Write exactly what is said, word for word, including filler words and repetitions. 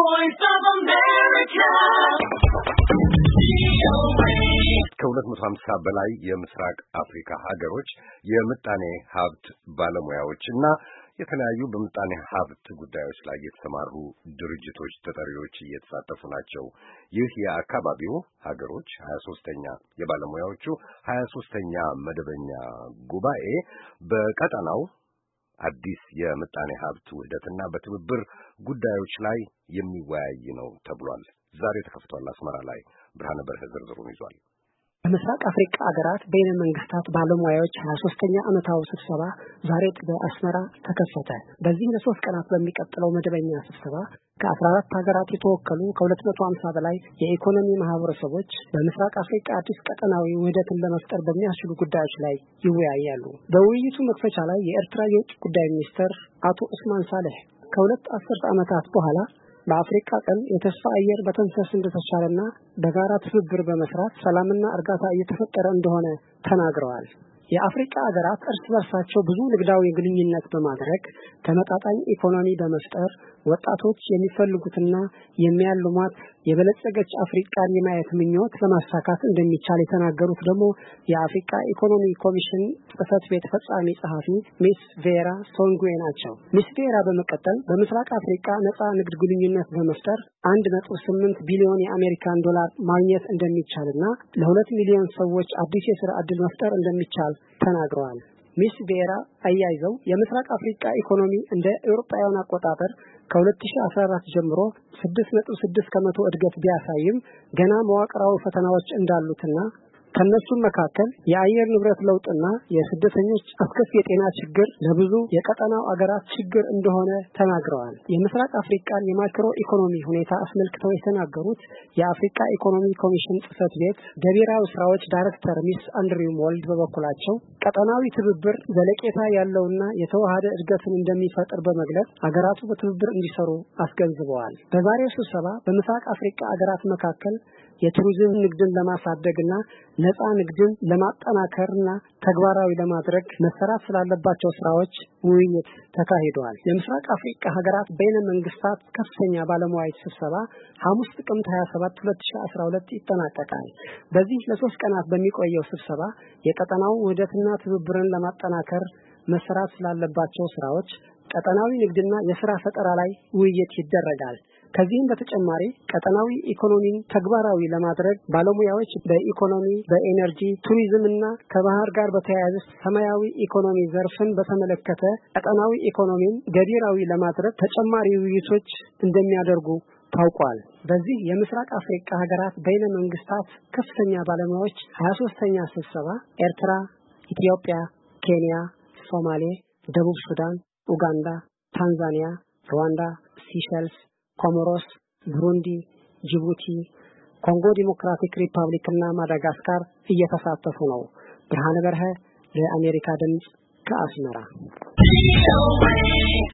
voice of America. ከሁለት መቶ ሀምሳ በላይ የምስራቅ አፍሪካ ሀገሮች የምጣኔ ሀብት ባለሙያዎችና የተለያዩ በምጣኔ ሀብት ጉዳዮች ላይ የተሰማሩ ድርጅቶች ተጠሪዎች እየተሳተፉ ናቸው። ይህ የአካባቢው ሀገሮች ሀያ ሶስተኛ የባለሙያዎቹ ሀያ ሶስተኛ መደበኛ ጉባኤ በቀጠናው አዲስ የምጣኔ ሀብት ውህደትና በትብብር ጉዳዮች ላይ የሚወያይ ነው ተብሏል። ዛሬ ተከፍቷል። አስመራ ላይ ብርሃነ በርሀ ዝርዝሩን ይዟል። በምስራቅ አፍሪካ ሀገራት በይነ መንግስታት ባለሙያዎች ሀያ ሶስተኛ ዓመታዊ ስብሰባ ዛሬ በአስመራ ተከፈተ። በዚህ ለሶስት ቀናት በሚቀጥለው መደበኛ ስብሰባ ከአስራ አራት ሀገራት የተወከሉ ከሁለት መቶ ሀምሳ በላይ የኢኮኖሚ ማህበረሰቦች በምስራቅ አፍሪካ አዲስ ቀጠናዊ ውህደትን ለመፍጠር በሚያስችሉ ጉዳዮች ላይ ይወያያሉ። በውይይቱ መክፈቻ ላይ የኤርትራ የውጭ ጉዳይ ሚኒስትር አቶ ኡስማን ሳልህ ከሁለት አስርት ዓመታት በኋላ በአፍሪካ ቀን የተስፋ አየር በተንፈስ እንደተቻለና በጋራ ትብብር በመስራት ሰላምና እርጋታ እየተፈጠረ እንደሆነ ተናግረዋል። የአፍሪካ ሀገራት እርስ በርሳቸው ብዙ ንግዳዊ ግንኙነት በማድረግ ተመጣጣኝ ኢኮኖሚ በመፍጠር ወጣቶች የሚፈልጉትና የሚያልሟት የበለጸገች አፍሪካን የማየት ምኞት ለማሳካት እንደሚቻል የተናገሩት ደግሞ የአፍሪካ ኢኮኖሚ ኮሚሽን ጽሕፈት ቤት ፈጻሚ ጸሐፊ ሚስ ቬራ ሶንጉዌ ናቸው። ሚስ ቬራ በመቀጠል በምስራቅ አፍሪካ ነፃ ንግድ ግንኙነት በመፍጠር አንድ ነጥብ ስምንት ቢሊዮን የአሜሪካን ዶላር ማግኘት እንደሚቻልና ለሁለት ሚሊዮን ሰዎች አዲስ የሥራ ዕድል መፍጠር እንደሚቻል ተናግረዋል። ሚስ ቬራ አያይዘው የምስራቅ አፍሪካ ኢኮኖሚ እንደ አውሮፓውያን አቆጣጠር ከሁለት ሺህ አስራ አራት ጀምሮ ስድስት ነጥብ ስድስት ከመቶ እድገት ቢያሳይም ገና መዋቅራዊ ፈተናዎች እንዳሉትና ከነሱም መካከል የአየር ንብረት ለውጥና የስደተኞች አስከፊ የጤና ችግር ለብዙ የቀጠናው አገራት ችግር እንደሆነ ተናግረዋል። የምስራቅ አፍሪካን የማክሮ ኢኮኖሚ ሁኔታ አስመልክተው የተናገሩት የአፍሪካ ኢኮኖሚ ኮሚሽን ጽሕፈት ቤት ገቢራዊ ስራዎች ዳይሬክተር ሚስ አንድሪው ሞልድ በበኩላቸው ቀጠናዊ ትብብር ዘለቄታ ያለውና የተዋሃደ እድገትን እንደሚፈጥር በመግለጽ አገራቱ በትብብር እንዲሰሩ አስገንዝበዋል። በዛሬው ስብሰባ በምስራቅ አፍሪካ አገራት መካከል የቱሪዝም ንግድን ለማሳደግና ነፃ ንግድን ለማጠናከርና ተግባራዊ ለማድረግ መሰራት ስላለባቸው ስራዎች ውይይት ተካሂዷል። የምስራቅ አፍሪካ ሀገራት በይነ መንግስታት ከፍተኛ ባለሙያዎች ስብሰባ ሐሙስ ጥቅምት ሀያ ሰባት ሁለት ሺህ አስራ ሁለት ይጠናቀቃል። በዚህ ለሶስት ቀናት በሚቆየው ስብሰባ የቀጠናው ውህደትና ትብብርን ለማጠናከር መሰራት ስላለባቸው ስራዎች፣ ቀጠናዊ ንግድና የሥራ ፈጠራ ላይ ውይይት ይደረጋል። ከዚህም በተጨማሪ ቀጠናዊ ኢኮኖሚን ተግባራዊ ለማድረግ ባለሙያዎች በኢኮኖሚ፣ በኤነርጂ፣ ቱሪዝምና ከባህር ጋር በተያያዘ ሰማያዊ ኢኮኖሚ ዘርፍን በተመለከተ ቀጠናዊ ኢኮኖሚን ገቢራዊ ለማድረግ ተጨማሪ ውይይቶች እንደሚያደርጉ ታውቋል። በዚህ የምስራቅ አፍሪካ ሀገራት በይነ መንግስታት ከፍተኛ ባለሙያዎች ሀያ ሶስተኛ ስብሰባ ኤርትራ፣ ኢትዮጵያ፣ ኬንያ፣ ሶማሌ፣ ደቡብ ሱዳን፣ ኡጋንዳ፣ ታንዛኒያ፣ ሩዋንዳ፣ ሲሸልስ፣ ኮሞሮስ፣ ብሩንዲ፣ ጅቡቲ፣ ኮንጎ ዲሞክራቲክ ሪፐብሊክ እና ማዳጋስካር እየተሳተፉ ነው። ብርሃነ በርሀ ለአሜሪካ ድምጽ ከአስመራ